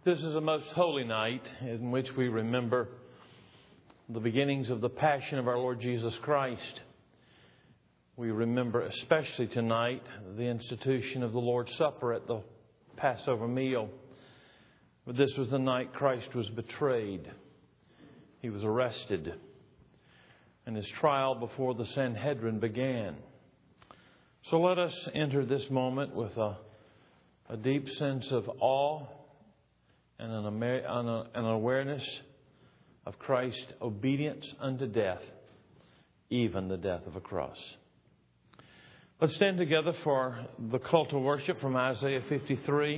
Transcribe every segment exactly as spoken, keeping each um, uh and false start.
This is a most holy night in which we remember the beginnings of the passion of our Lord Jesus Christ. We remember especially tonight the institution of the Lord's Supper at the Passover meal. But this was the night Christ was betrayed. He was arrested. And his trial before the Sanhedrin began. So let us enter this moment with a, a deep sense of awe and an, an awareness of Christ's obedience unto death, even the death of a cross. Let's stand together for the call to worship from Isaiah fifty-three.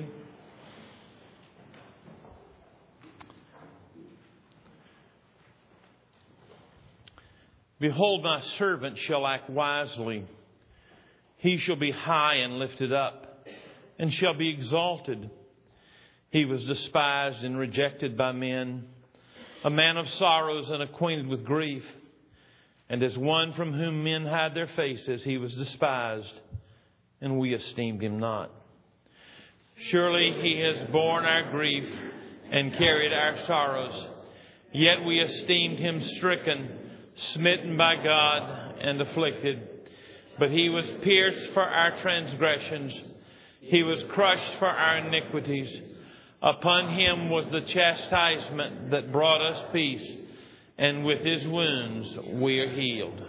Behold, my servant shall act wisely. He shall be high and lifted up, and shall be exalted. He was despised and rejected by men, a man of sorrows and acquainted with grief. And as one from whom men hide their faces, he was despised, and we esteemed him not. Surely he has borne our grief and carried our sorrows. Yet we esteemed him stricken, smitten by God, and afflicted. But he was pierced for our transgressions. He was crushed for our iniquities. Upon him was the chastisement that brought us peace, and with his wounds we are healed.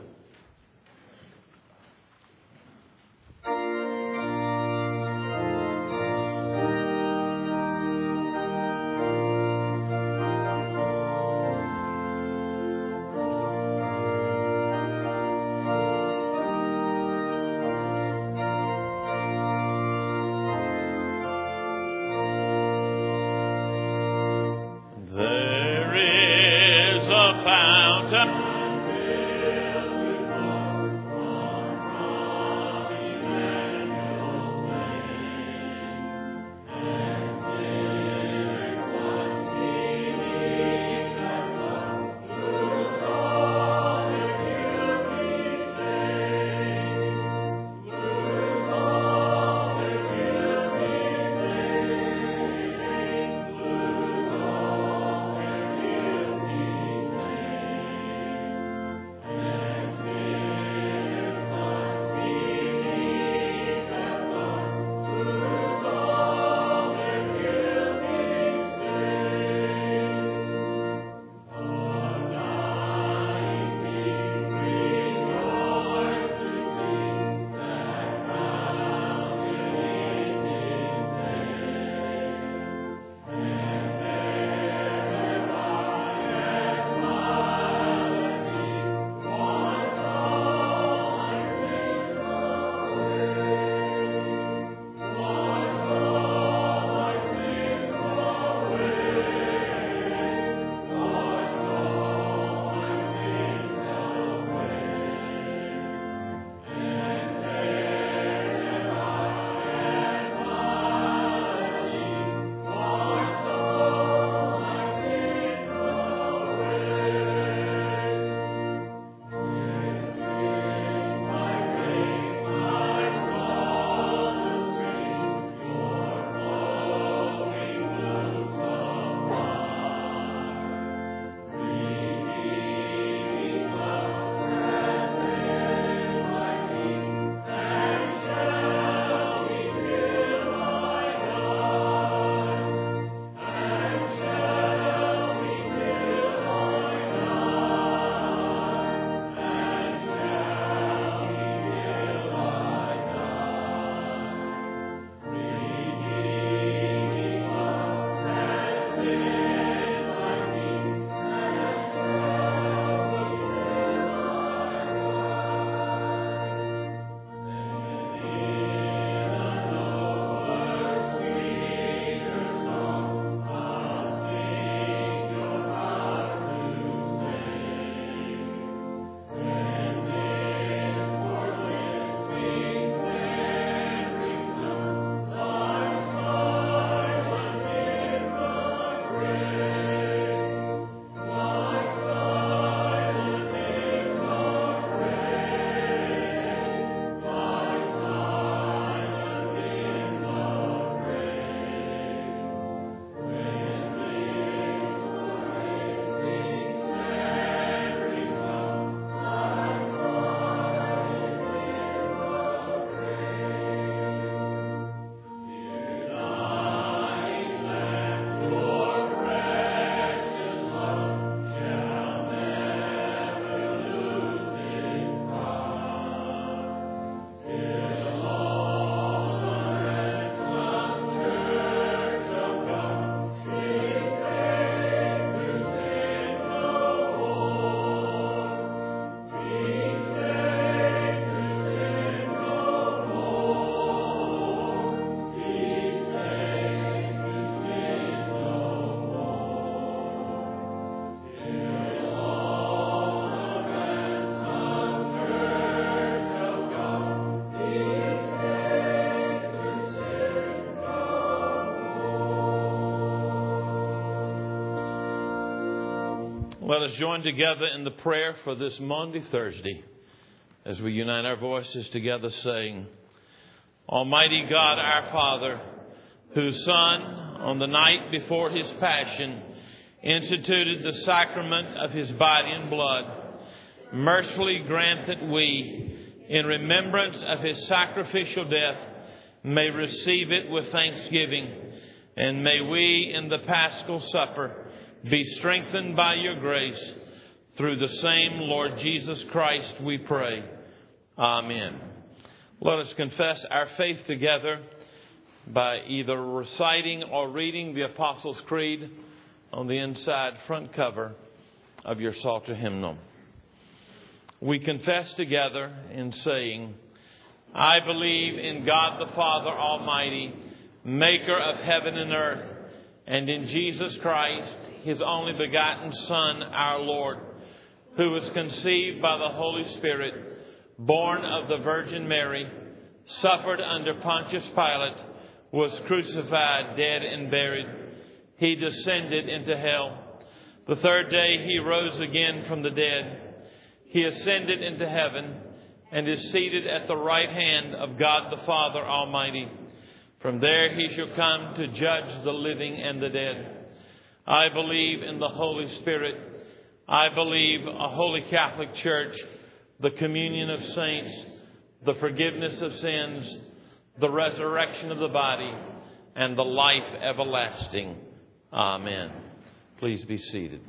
There is a fountain Let us join together in the prayer for this Maundy Thursday as we unite our voices together saying, Almighty God, our Father, whose Son, on the night before his passion, instituted the sacrament of his body and blood, mercifully grant that we, in remembrance of his sacrificial death, may receive it with thanksgiving, and may we in the Paschal Supper be strengthened by your grace. Through the same Lord Jesus Christ we pray. Amen. Let us confess our faith together by either reciting or reading the Apostles' Creed on the inside front cover of your Psalter hymnal. We confess together in saying, I believe in God the Father Almighty, maker of heaven and earth, and in Jesus Christ, his only begotten Son, our Lord, who was conceived by the Holy Spirit, born of the Virgin Mary, suffered under Pontius Pilate, was crucified, dead, and buried. He descended into hell. The third day he rose again from the dead. He ascended into heaven and is seated at the right hand of God the Father Almighty. From there he shall come to judge the living and the dead. I believe in the Holy Spirit. I believe a holy Catholic Church, the communion of saints, the forgiveness of sins, the resurrection of the body, and the life everlasting. Amen. Please be seated.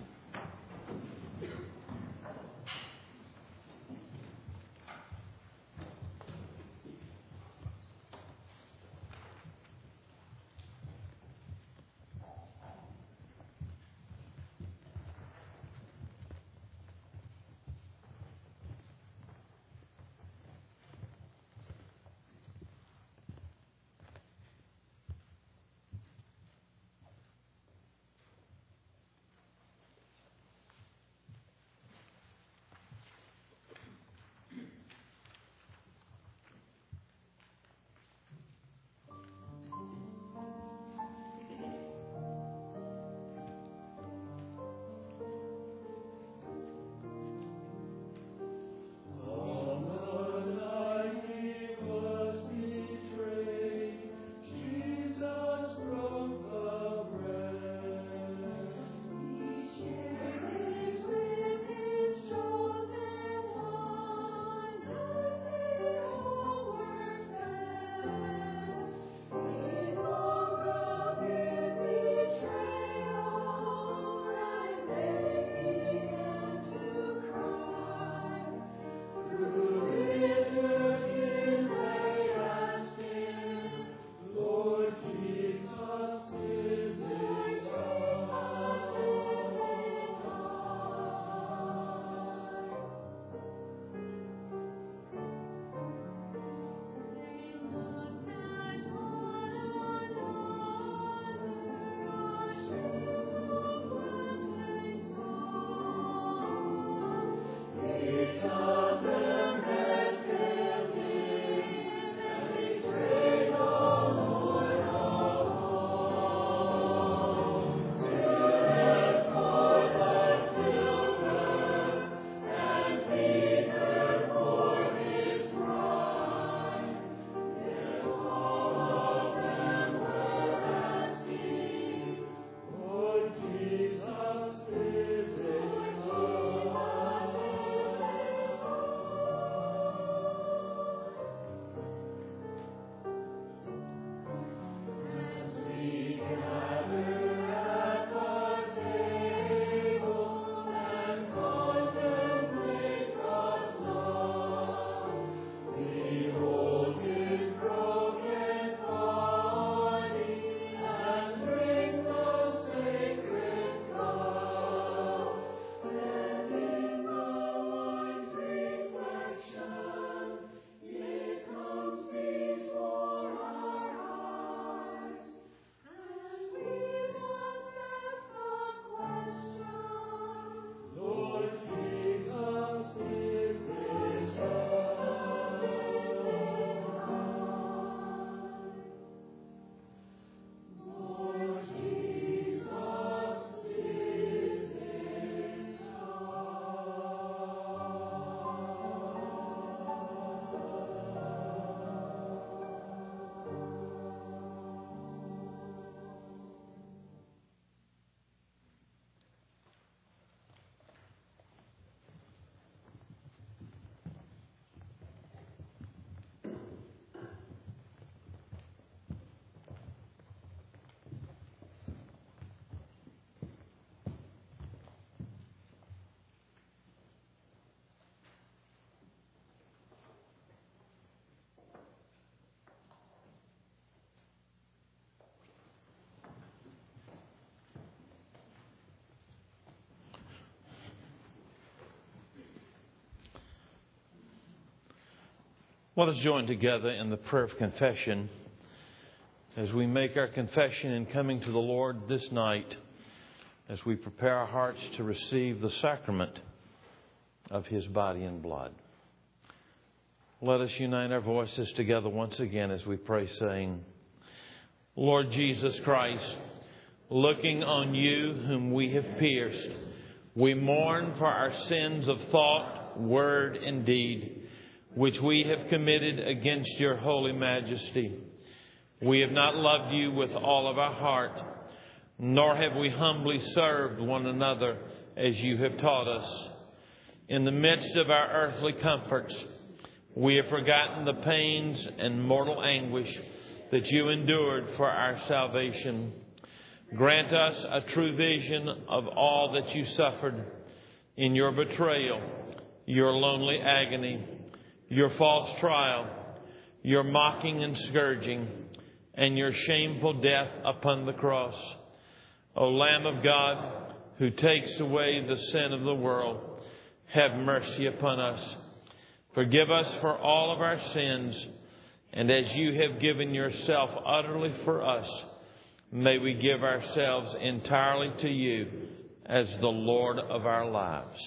Let us join together in the prayer of confession as we make our confession in coming to the Lord this night, as we prepare our hearts to receive the sacrament of His body and blood. Let us unite our voices together once again as we pray, saying, Lord Jesus Christ, looking on You whom we have pierced, we mourn for our sins of thought, word, and deed, which we have committed against Your holy majesty. We have not loved You with all of our heart, nor have we humbly served one another as You have taught us. In the midst of our earthly comforts, we have forgotten the pains and mortal anguish that You endured for our salvation. Grant us a true vision of all that You suffered in Your betrayal, Your lonely agony, Your false trial, Your mocking and scourging, and Your shameful death upon the cross. O Lamb of God, who takes away the sin of the world, have mercy upon us. Forgive us for all of our sins, and as You have given Yourself utterly for us, may we give ourselves entirely to You as the Lord of our lives.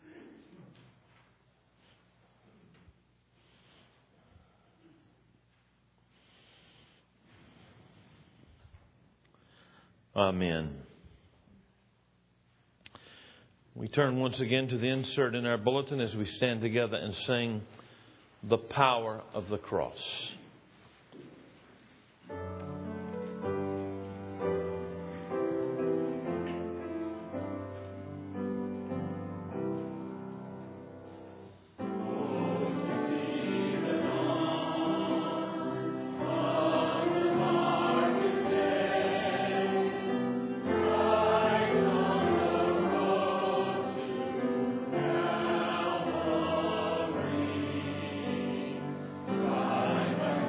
Amen. We turn once again to the insert in our bulletin as we stand together and sing The Power of the Cross. Bye.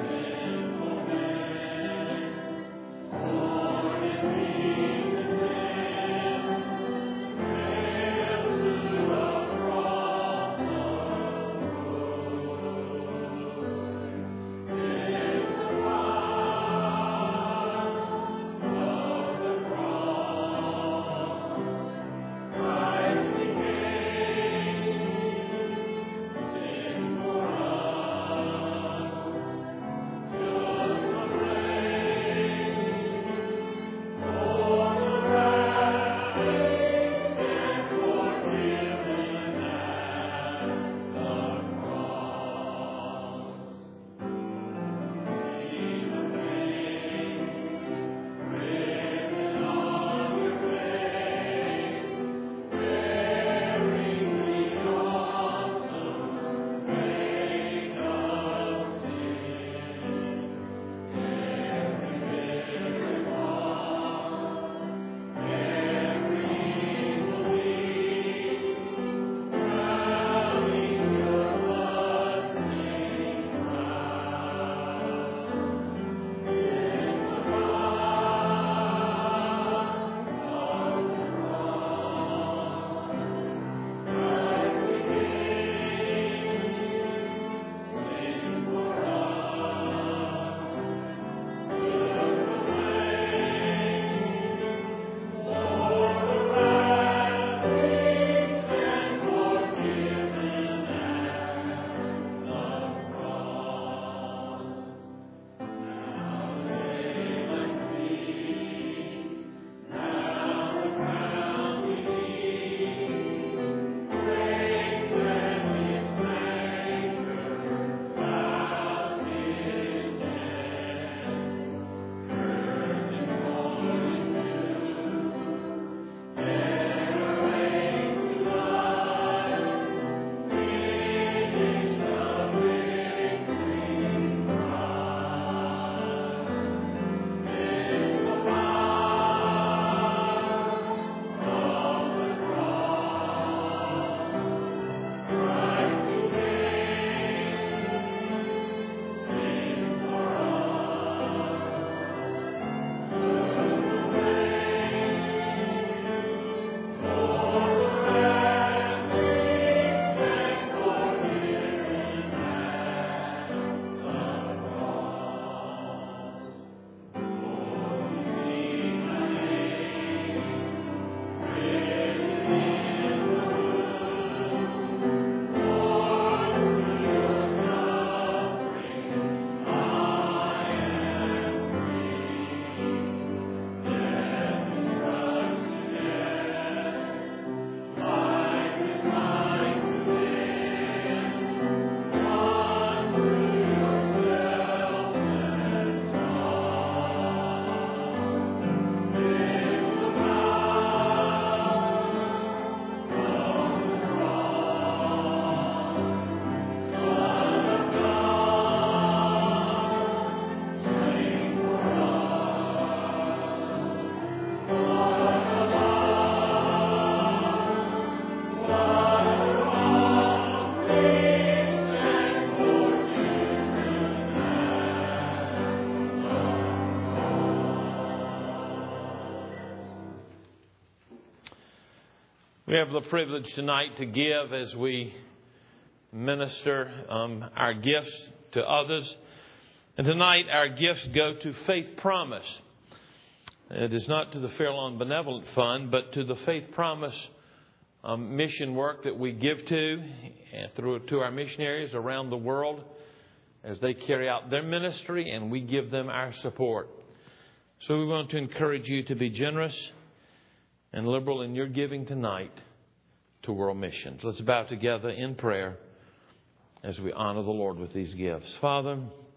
We have the privilege tonight to give as we minister um, our gifts to others. And tonight our gifts go to Faith Promise. It is not to the Fairlawn Benevolent Fund, but to the Faith Promise um, mission work that we give to and through to our missionaries around the world as they carry out their ministry, and we give them our support. So we want to encourage you to be generous and liberal in your giving tonight to world missions. Let's bow together in prayer as we honor the Lord with these gifts. Father,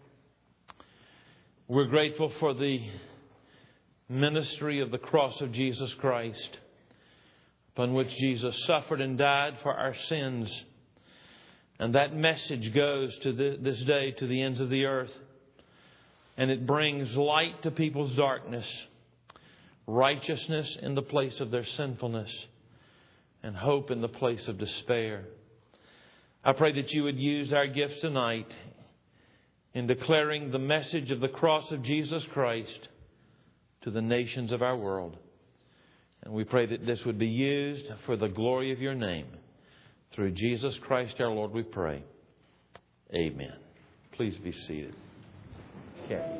we're grateful for the ministry of the cross of Jesus Christ, upon which Jesus suffered and died for our sins. And that message goes to this day to the ends of the earth. And it brings light to people's darkness, righteousness in the place of their sinfulness, and hope in the place of despair. I pray that you would use our gifts tonight in declaring the message of the cross of Jesus Christ to the nations of our world. And we pray that this would be used for the glory of your name. Through Jesus Christ our Lord we pray. Amen. Please be seated. Okay.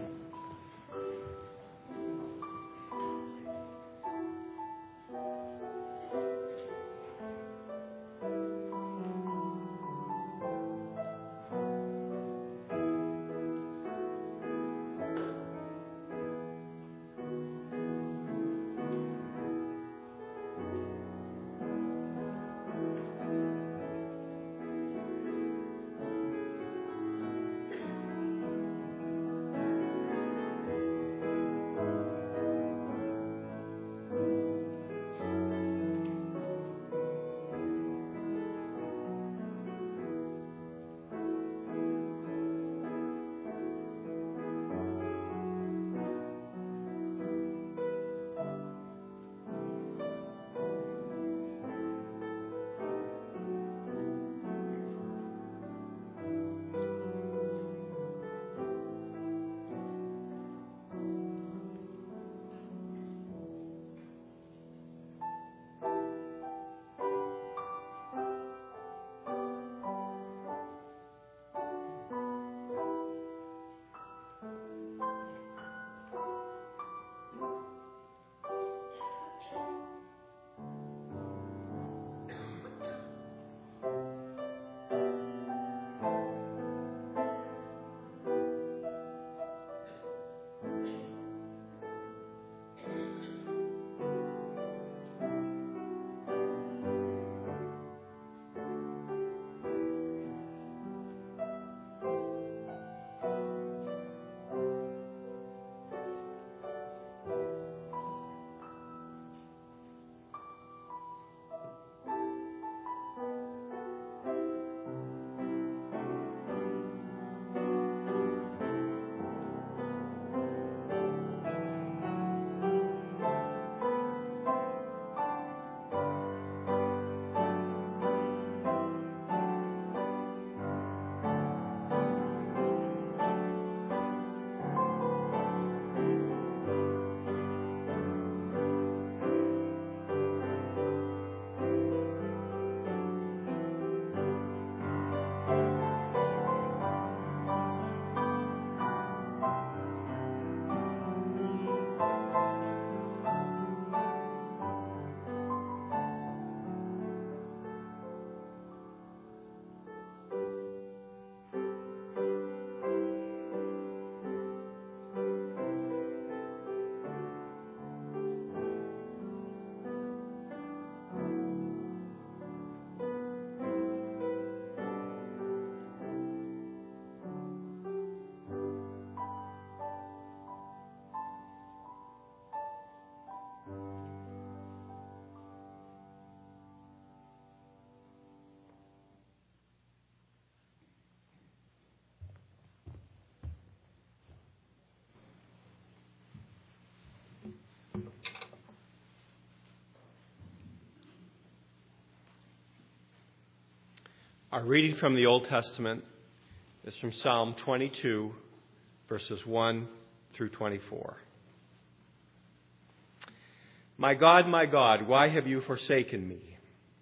Our reading from the Old Testament is from Psalm twenty-two, verses one through twenty-four. My God, my God, why have you forsaken me?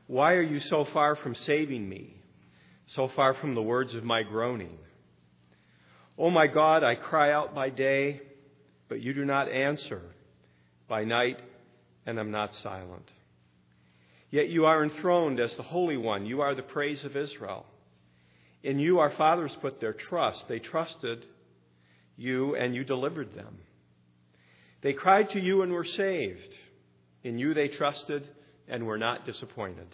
Why are you so far from saving me, so far from the words of my groaning? O my God, I cry out by day, but you do not answer, by night, and am not silent. Yet you are enthroned as the Holy One. You are the praise of Israel. In you our fathers put their trust. They trusted you, and you delivered them. They cried to you and were saved. In you they trusted and were not disappointed.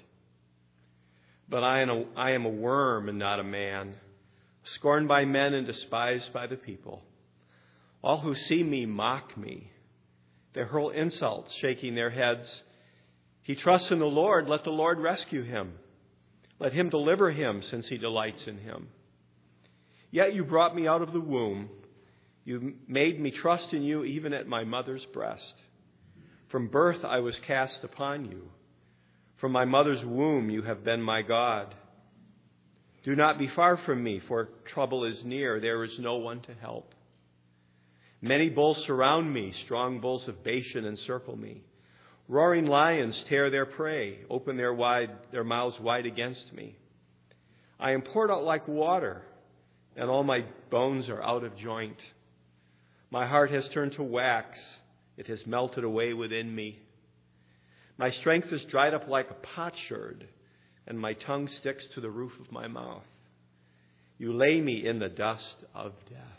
But I am a, I am a worm and not a man, scorned by men and despised by the people. All who see me mock me. They hurl insults, shaking their heads. He trusts in the Lord. Let the Lord rescue him. Let him deliver him, since he delights in him. Yet you brought me out of the womb. You made me trust in you even at my mother's breast. From birth I was cast upon you. From my mother's womb you have been my God. Do not be far from me, for trouble is near. There is no one to help. Many bulls surround me. Strong bulls of Bashan encircle me. Roaring lions tear their prey, open their wide their mouths wide against me. I am poured out like water, and all my bones are out of joint. My heart has turned to wax. It has melted away within me. My strength is dried up like a potsherd, and my tongue sticks to the roof of my mouth. You lay me in the dust of death.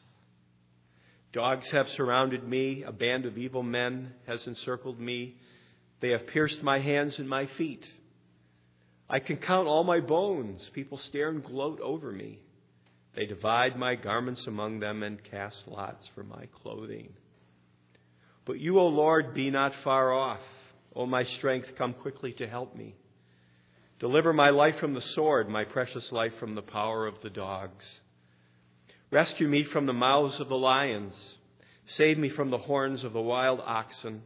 Dogs have surrounded me. A band of evil men has encircled me. They have pierced my hands and my feet. I can count all my bones. People stare and gloat over me. They divide my garments among them and cast lots for my clothing. But you, O Lord, be not far off. O my strength, come quickly to help me. Deliver my life from the sword, my precious life from the power of the dogs. Rescue me from the mouths of the lions. Save me from the horns of the wild oxen.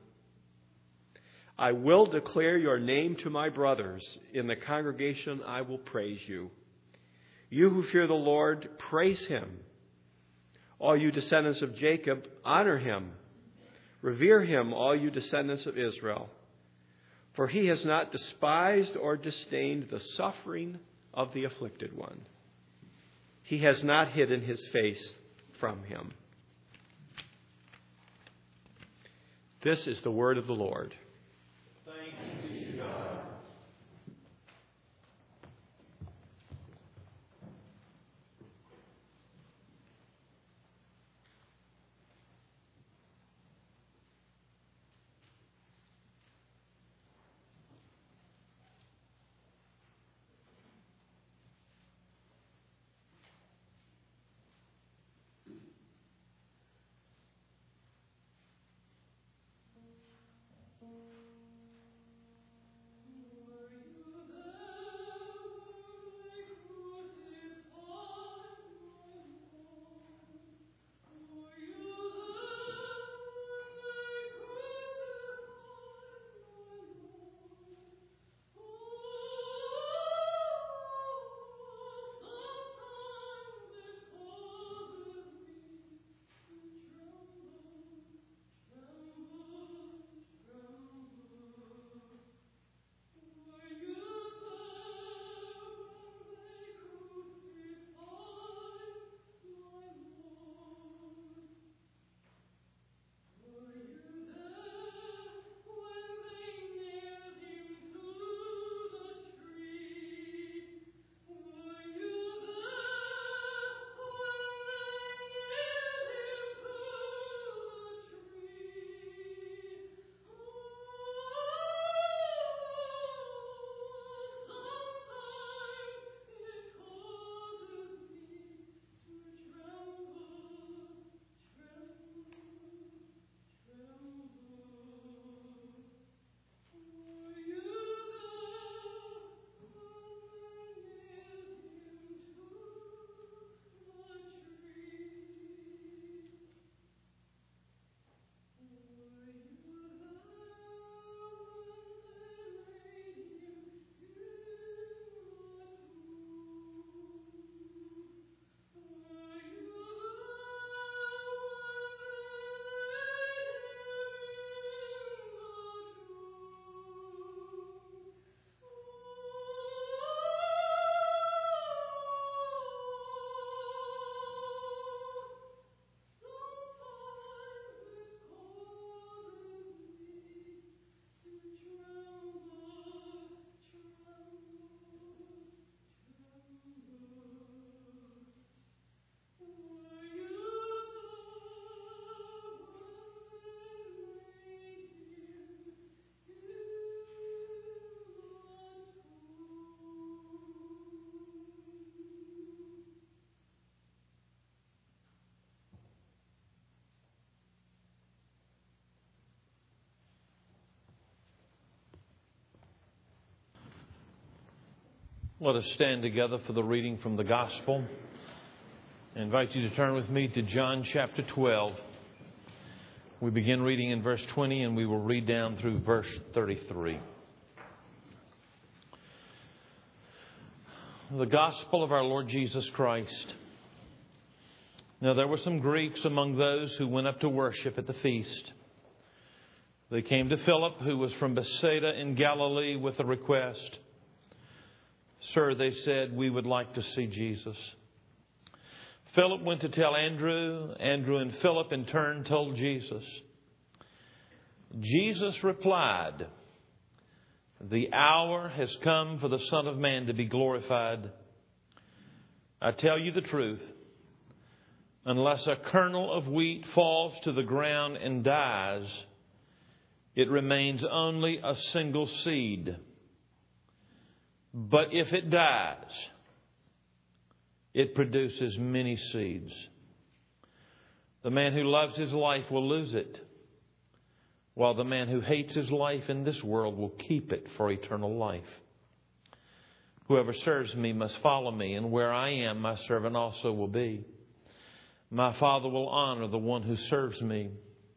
I will declare your name to my brothers. In the congregation I will praise you. You who fear the Lord, praise him. All you descendants of Jacob, honor him. Revere him, all you descendants of Israel. For he has not despised or disdained the suffering of the afflicted one. He has not hidden his face from him. This is the word of the Lord. Thanks be to God. Let us stand together for the reading from the Gospel. I invite you to turn with me to John chapter twelve. We begin reading in verse twenty and we will read down through verse thirty-three. The Gospel of our Lord Jesus Christ. Now there were some Greeks among those who went up to worship at the feast. They came to Philip, who was from Bethsaida in Galilee, with a request. Sir, they said, we would like to see Jesus. Philip went to tell Andrew. Andrew and Philip in turn told Jesus. Jesus replied, the hour has come for the Son of Man to be glorified. I tell you the truth. Unless a kernel of wheat falls to the ground and dies, it remains only a single seed. But if it dies, it produces many seeds. The man who loves his life will lose it, while the man who hates his life in this world will keep it for eternal life. Whoever serves me must follow me, and where I am, my servant also will be. My Father will honor the one who serves me.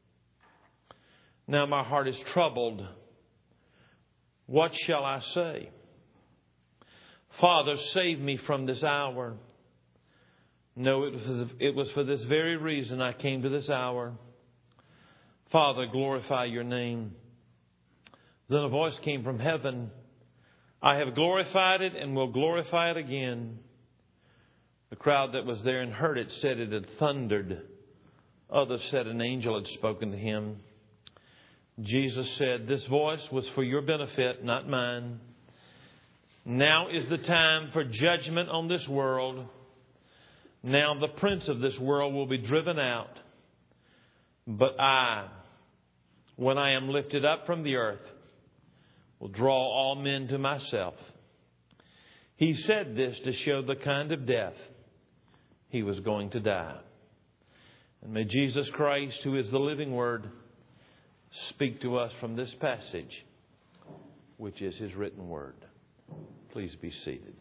Now my heart is troubled. What shall I say? Father, save me from this hour. No, it was, it was for this very reason I came to this hour. Father, glorify your name. Then a voice came from heaven. I have glorified it and will glorify it again. The crowd that was there and heard it said it had thundered. Others said an angel had spoken to him. Jesus said, this voice was for your benefit, not mine. Now is the time for judgment on this world. Now the prince of this world will be driven out. But I, when I am lifted up from the earth, will draw all men to myself. He said this to show the kind of death he was going to die. And may Jesus Christ, who is the living Word, speak to us from this passage, which is His written Word. Please be seated.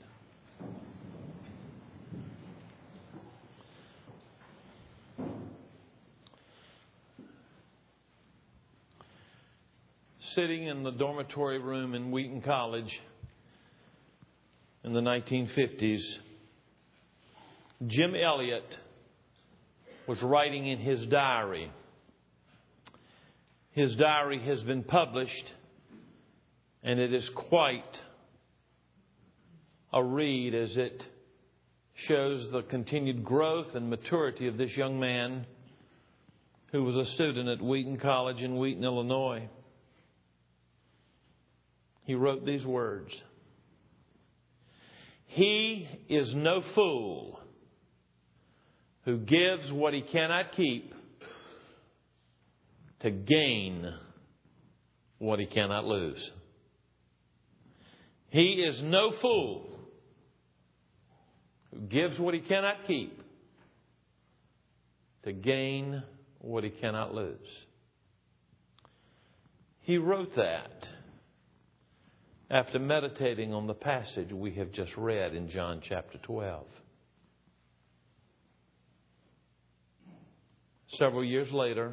Sitting in the dormitory room in Wheaton College in the nineteen fifties, Jim Elliot was writing in his diary. His diary has been published, and it is quite a read as it shows the continued growth and maturity of this young man who was a student at Wheaton College in Wheaton, Illinois. He wrote these words. He is no fool who gives what he cannot keep to gain what he cannot lose. He is no fool who gives what he cannot keep to gain what he cannot lose. He wrote that after meditating on the passage we have just read in John chapter twelve. Several years later,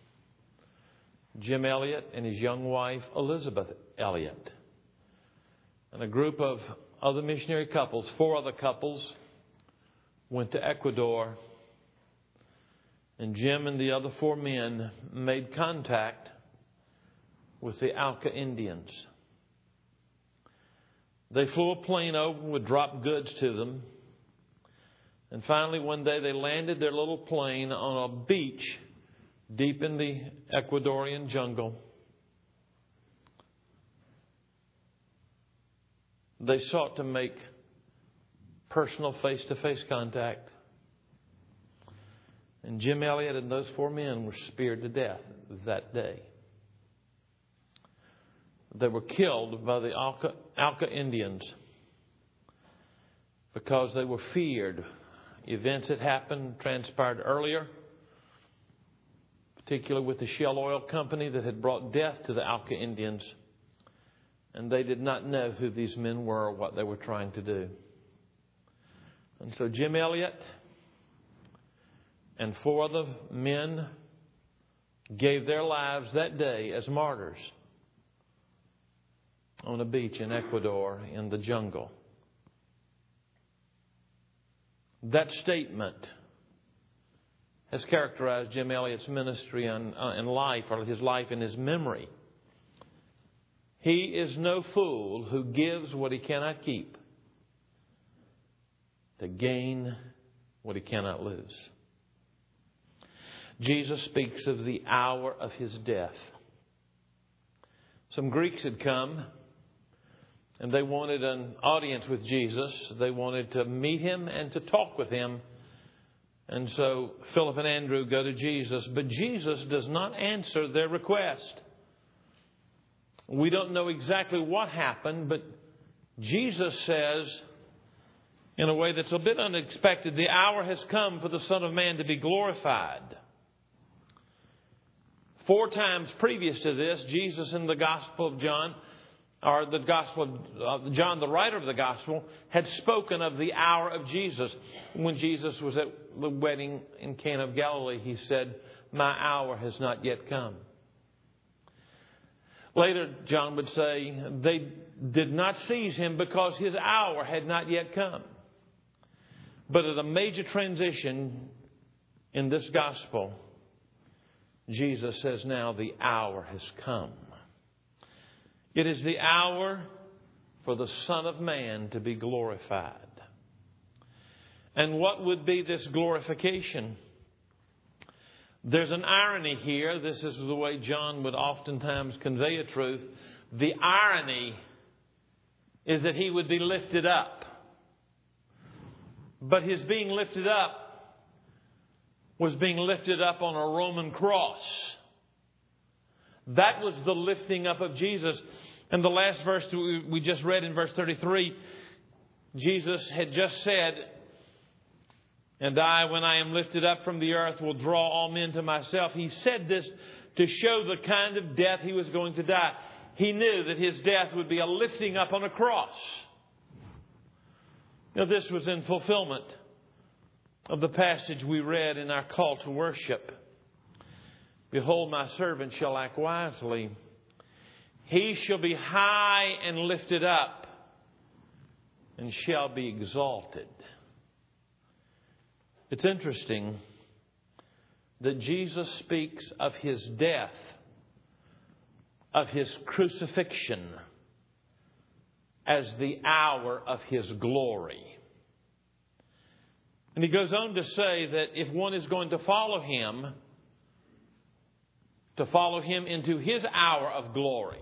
Jim Elliot and his young wife, Elizabeth Elliot, and a group of other missionary couples, four other couples, went to Ecuador. And Jim and the other four men made contact with the Auca Indians. They flew a plane over, would drop goods to them. And finally, one day they landed their little plane on a beach deep in the Ecuadorian jungle. They sought to make personal face-to-face contact. And Jim Elliot and those four men were speared to death that day. They were killed by the Auca, Auca Indians because they were feared. Events that happened transpired earlier, particularly with the Shell Oil Company that had brought death to the Auca Indians. And they did not know who these men were or what they were trying to do. And so Jim Elliot and four other men gave their lives that day as martyrs on a beach in Ecuador in the jungle. That statement has characterized Jim Elliot's ministry and, uh, and life, or his life and his memory. He is no fool who gives what he cannot keep to gain what he cannot lose. Jesus speaks of the hour of his death. Some Greeks had come and they wanted an audience with Jesus. They wanted to meet him and to talk with him. And so Philip and Andrew go to Jesus, but Jesus does not answer their request. We don't know exactly what happened, but Jesus says, in a way that's a bit unexpected, the hour has come for the Son of Man to be glorified. Four times previous to this, Jesus in the Gospel of John, or the Gospel of John, the writer of the Gospel, had spoken of the hour of Jesus. When Jesus was at the wedding in Cana of Galilee, he said, "My hour has not yet come." Later, John would say, they did not seize him because his hour had not yet come. But at a major transition in this Gospel, Jesus says now the hour has come. It is the hour for the Son of Man to be glorified. And what would be this glorification? There's an irony here. This is the way John would oftentimes convey a truth. The irony is that he would be lifted up. But his being lifted up was being lifted up on a Roman cross. That was the lifting up of Jesus. And the last verse we just read in verse thirty-three, Jesus had just said, "And I, when I am lifted up from the earth, will draw all men to myself." He said this to show the kind of death he was going to die. He knew that his death would be a lifting up on a cross. Now, this was in fulfillment of the passage we read in our call to worship. "Behold, my servant shall act wisely. He shall be high and lifted up, and shall be exalted." It's interesting that Jesus speaks of his death, of his crucifixion, as the hour of his glory. And he goes on to say that if one is going to follow him, to follow him into his hour of glory,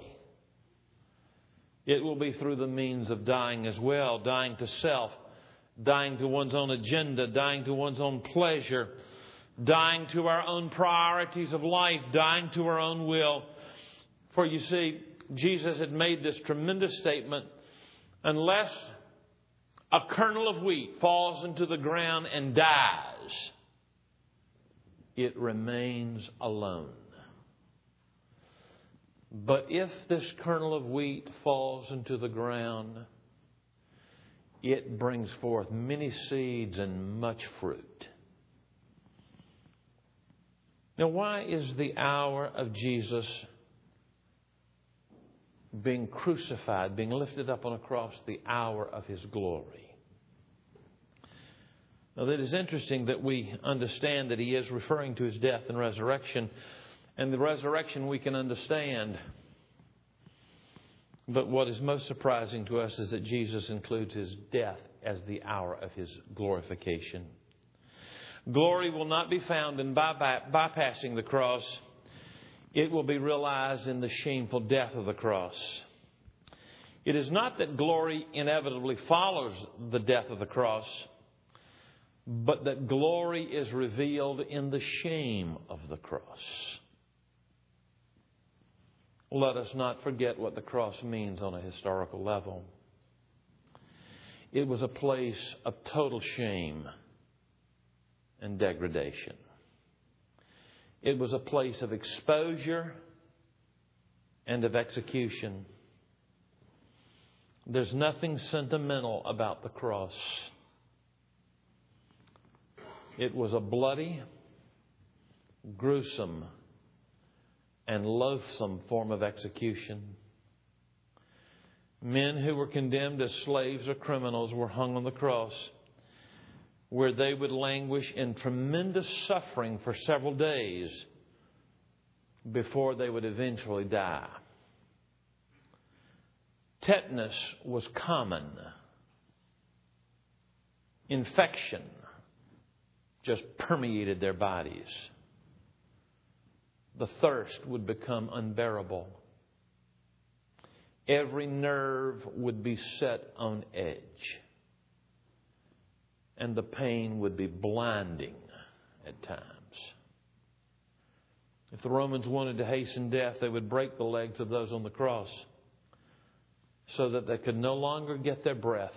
it will be through the means of dying as well, dying to self, dying to one's own agenda, dying to one's own pleasure, dying to our own priorities of life, dying to our own will. For you see, Jesus had made this tremendous statement: unless a kernel of wheat falls into the ground and dies, it remains alone. But if this kernel of wheat falls into the ground, it brings forth many seeds and much fruit. Now, why is the hour of Jesus being crucified, being lifted up on a cross, the hour of his glory? Now, it is interesting that we understand that he is referring to his death and resurrection. And the resurrection we can understand. But what is most surprising to us is that Jesus includes his death as the hour of his glorification. Glory will not be found in by- bypassing the cross. It will be realized in the shameful death of the cross. It is not that glory inevitably follows the death of the cross, but that glory is revealed in the shame of the cross. Let us not forget what the cross means on a historical level. It was a place of total shame and degradation. It was a place of exposure and of execution. There's nothing sentimental about the cross. It was a bloody, gruesome, and loathsome form of execution. Men who were condemned as slaves or criminals were hung on the cross, where they would languish in tremendous suffering for several days before they would eventually die. Tetanus was common. Infection just permeated their bodies. The thirst would become unbearable. Every nerve would be set on edge. And the pain would be blinding at times. If the Romans wanted to hasten death, they would break the legs of those on the cross so that they could no longer get their breath.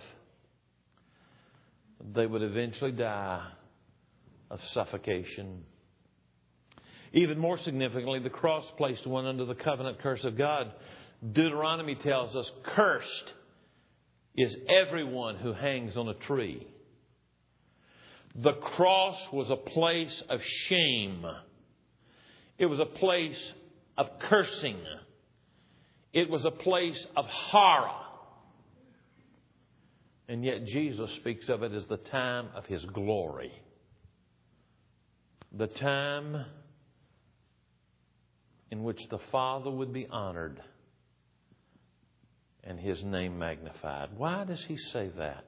They would eventually die of suffocation. Even more significantly, the cross placed one under the covenant curse of God. Deuteronomy tells us, cursed is everyone who hangs on a tree. The cross was a place of shame. It was a place of cursing. It was a place of horror. And yet Jesus speaks of it as the time of His glory. The time in which the Father would be honored and His name magnified. Why does He say that?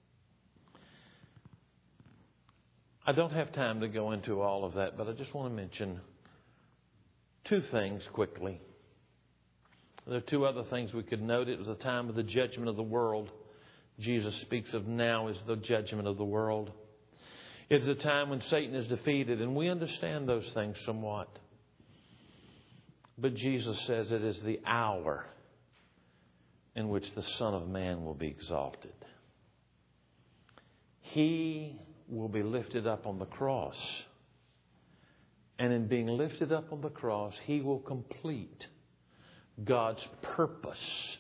I don't have time to go into all of that, but I just want to mention two things quickly. There are two other things we could note. It was the time of the judgment of the world. Jesus speaks of now as the judgment of the world. It's a time when Satan is defeated, and we understand those things somewhat. But Jesus says it is the hour in which the Son of Man will be exalted. He will be lifted up on the cross. And in being lifted up on the cross, He will complete God's purpose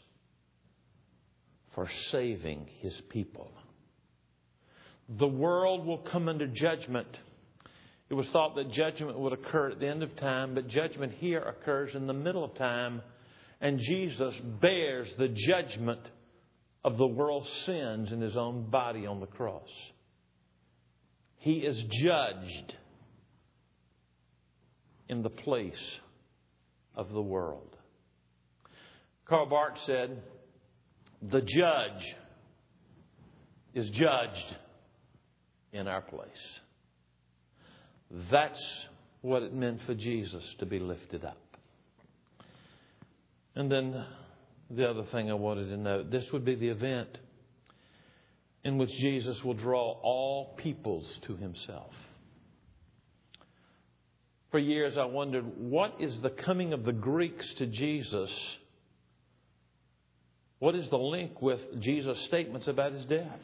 for saving His people. The world will come under judgment. It was thought that judgment would occur at the end of time, but judgment here occurs in the middle of time, and Jesus bears the judgment of the world's sins in His own body on the cross. He is judged in the place of the world. Karl Barth said, the judge is judged in our place. That's what it meant for Jesus to be lifted up. And then the other thing I wanted to note, this would be the event in which Jesus will draw all peoples to Himself. For years I wondered, what is the coming of the Greeks to Jesus? What is the link with Jesus' statements about His death?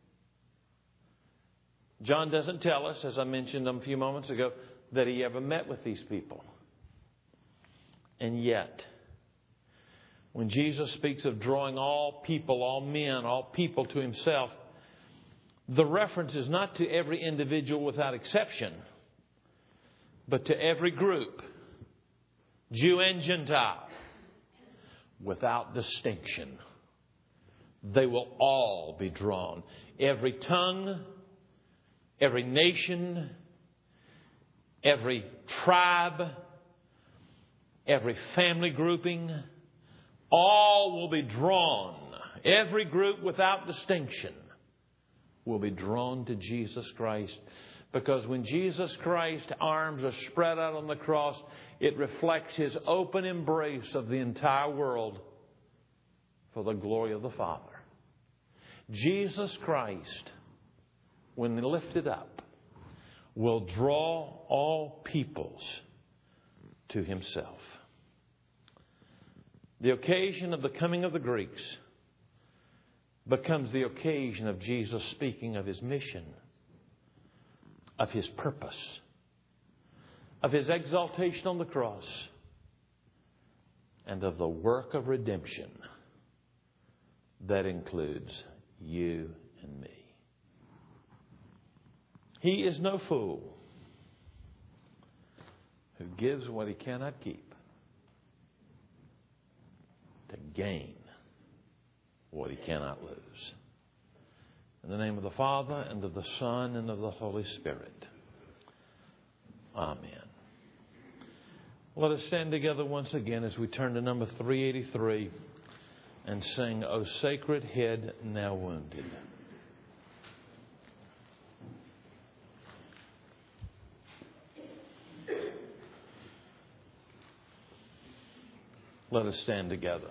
John doesn't tell us, as I mentioned a few moments ago, that he ever met with these people. And yet, when Jesus speaks of drawing all people, all men, all people to Himself, the reference is not to every individual without exception, but to every group, Jew and Gentile, without distinction. They will all be drawn. Every tongue, every nation, every tribe, every family grouping, all will be drawn. Every group without distinction will be drawn to Jesus Christ. Because when Jesus Christ's arms are spread out on the cross, it reflects His open embrace of the entire world for the glory of the Father. Jesus Christ, when lifted up, will draw all peoples to Himself. The occasion of the coming of the Greeks becomes the occasion of Jesus speaking of His mission, of His purpose, of His exaltation on the cross, and of the work of redemption That includes you and me. He is no fool who gives what he cannot keep to gain what he cannot lose. In the name of the Father, and of the Son, and of the Holy Spirit. Amen. Let us stand together once again as we turn to number three eighty-three and sing, O Sacred Head Now Wounded. Let us stand together.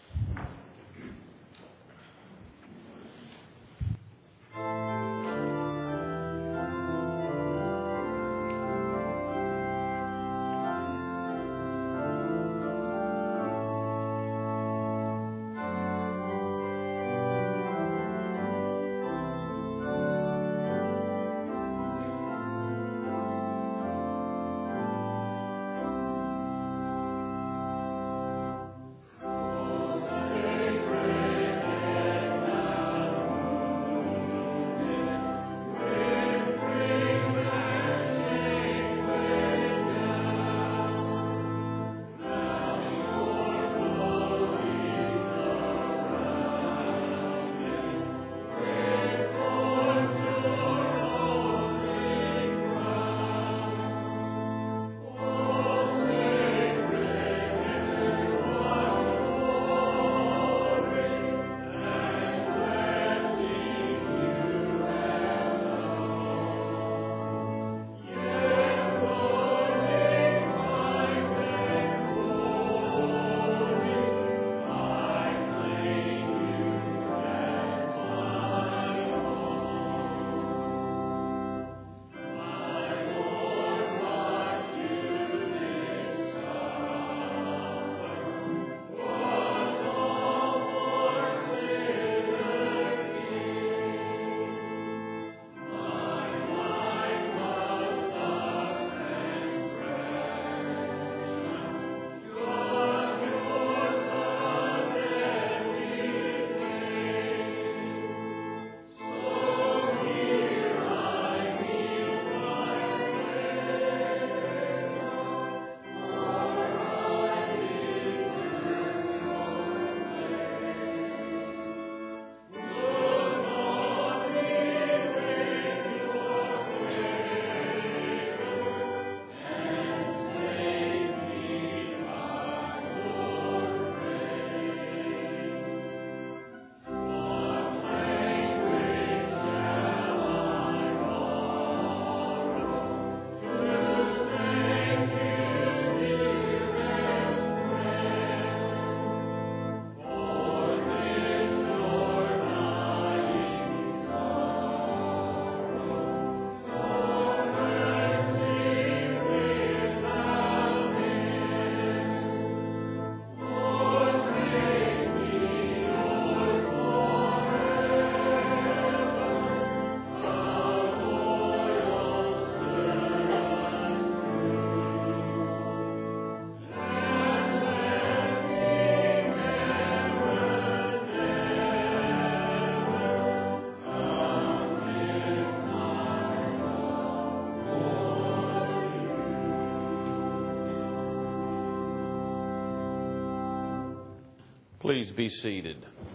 Please be seated.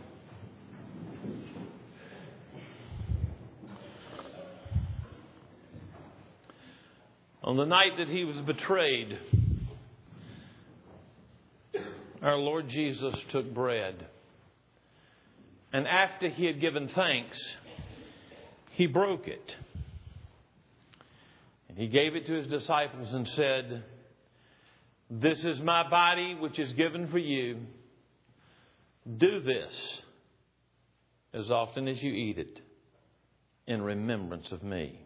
On the night that he was betrayed, our Lord Jesus took bread. And after he had given thanks, he broke it. And he gave it to his disciples and said, "This is my body which is given for you. Do this as often as you eat it in remembrance of me."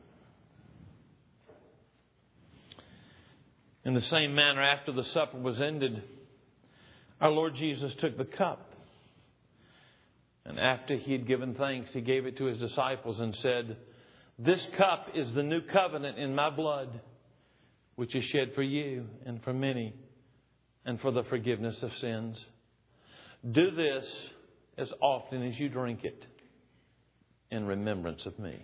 In the same manner, after the supper was ended, our Lord Jesus took the cup. And after he had given thanks, he gave it to his disciples and said, "This cup is the new covenant in my blood, which is shed for you and for many, and for the forgiveness of sins. Do this as often as you drink it in remembrance of me.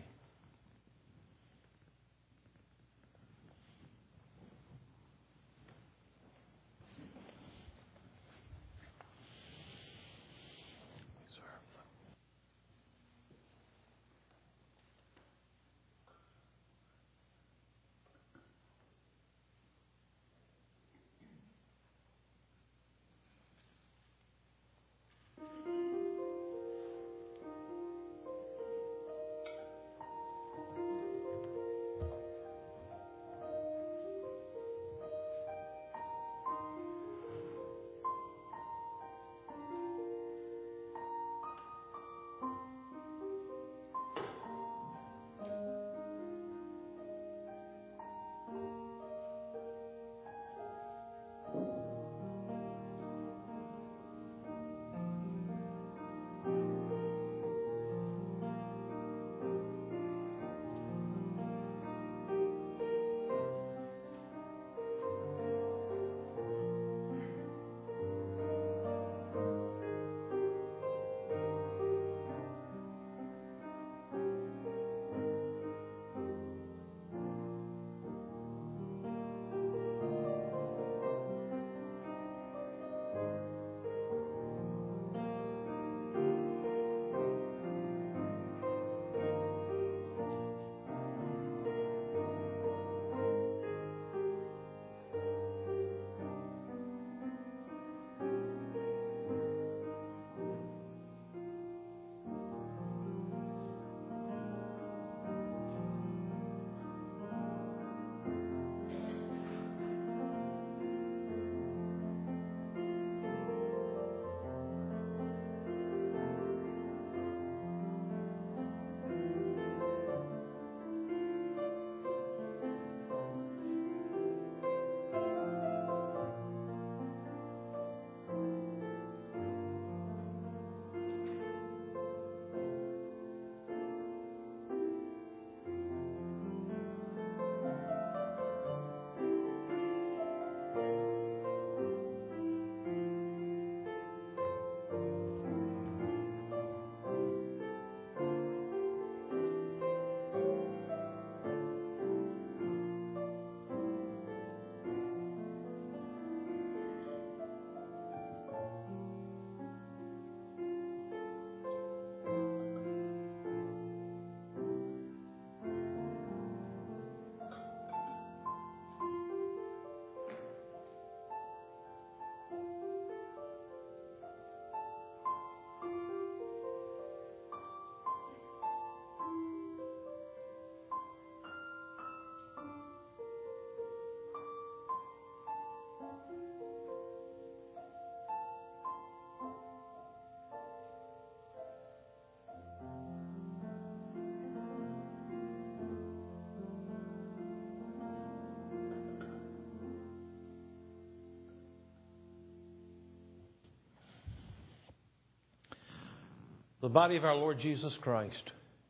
The body of our Lord Jesus Christ,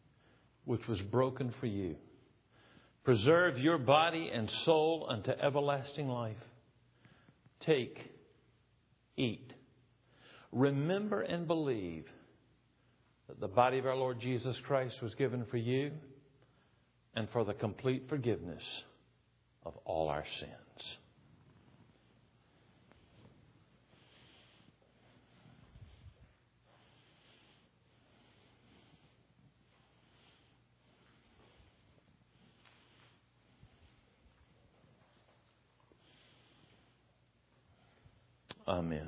which was broken for you, preserve your body and soul unto everlasting life. Take, eat. Remember and believe that the body of our Lord Jesus Christ was given for you and for the complete forgiveness of all our sins. Amen.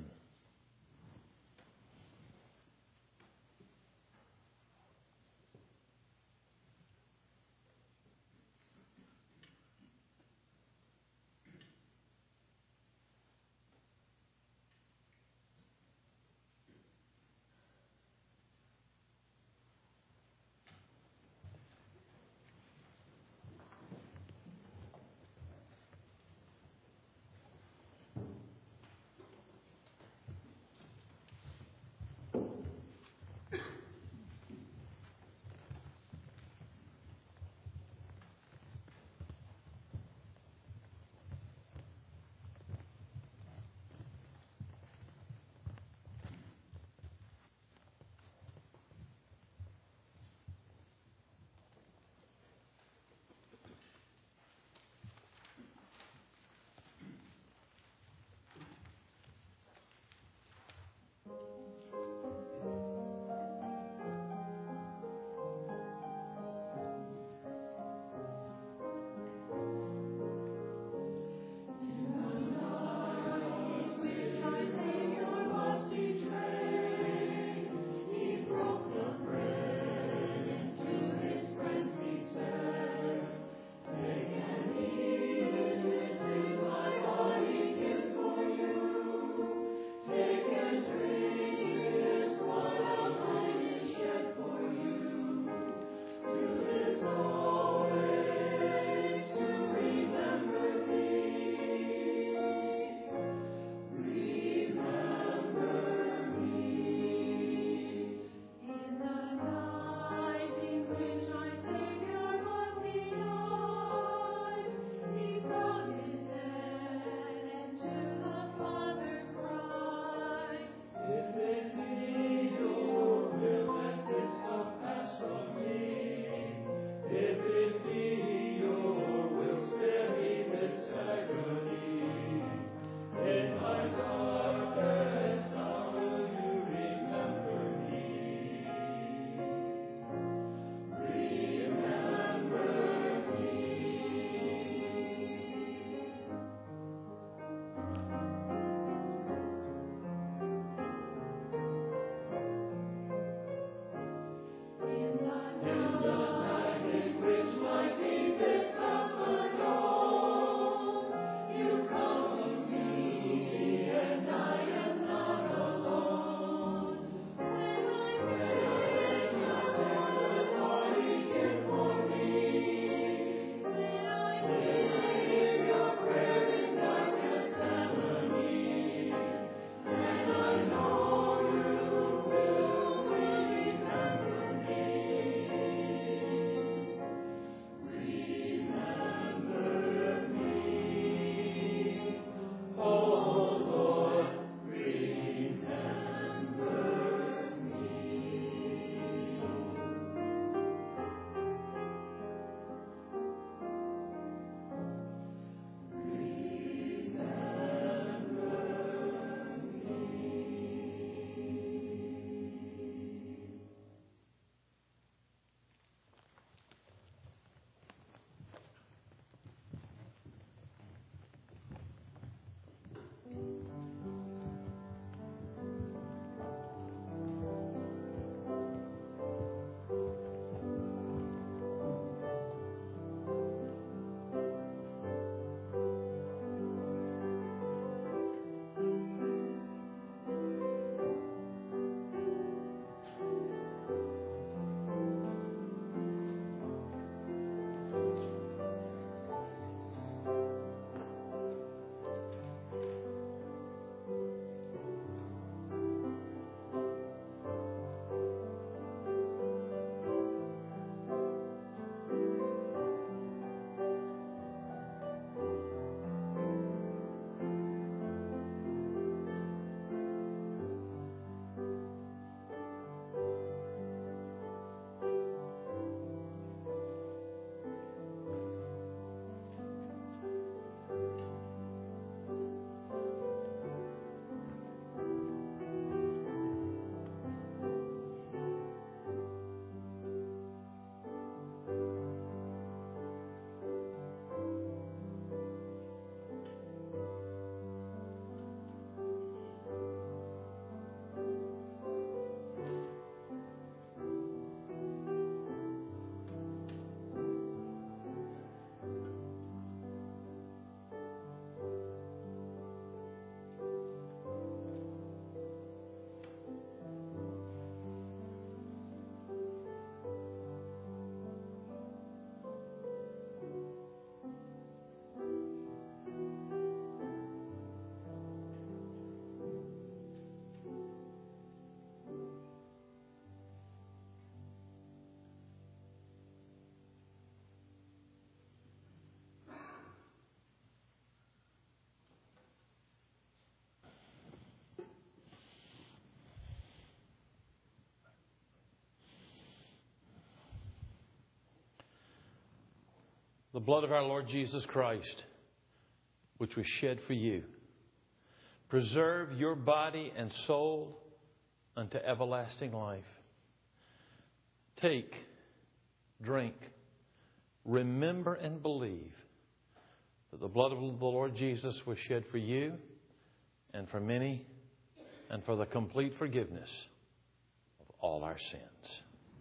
the blood of our Lord Jesus Christ, which was shed for you, preserve your body and soul unto everlasting life. Take, drink, remember and believe that the blood of the Lord Jesus was shed for you and for many and for the complete forgiveness of all our sins.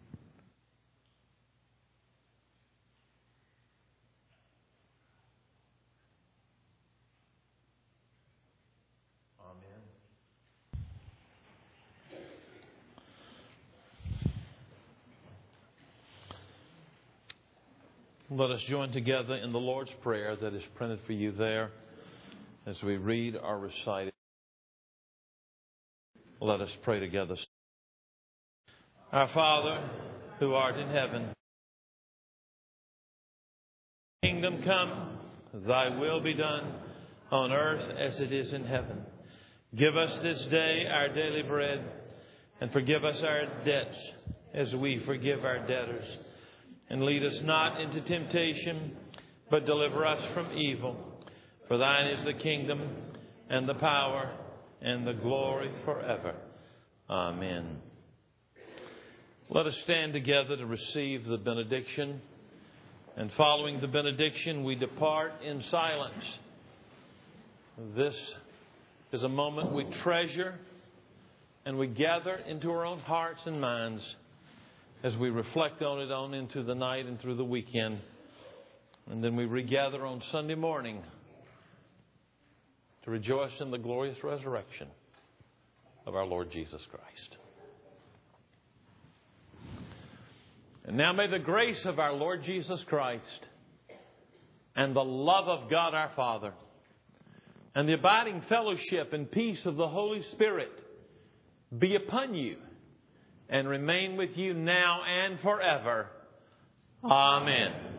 Let us join together in the Lord's Prayer that is printed for you there as we read or recite it. Let us pray together. Our Father, who art in heaven, kingdom come, thy will be done on earth as it is in heaven. Give us this day our daily bread, and forgive us our debts as we forgive our debtors. And lead us not into temptation, but deliver us from evil. For thine is the kingdom, and the power, and the glory forever. Amen. Let us stand together to receive the benediction. And following the benediction, we depart in silence. This is a moment we treasure, and we gather into our own hearts and minds as we reflect on it on into the night and through the weekend. And then we regather on Sunday morning to rejoice in the glorious resurrection of our Lord Jesus Christ. And now may the grace of our Lord Jesus Christ and the love of God our Father and the abiding fellowship and peace of the Holy Spirit be upon you and remain with you now and forever. Amen.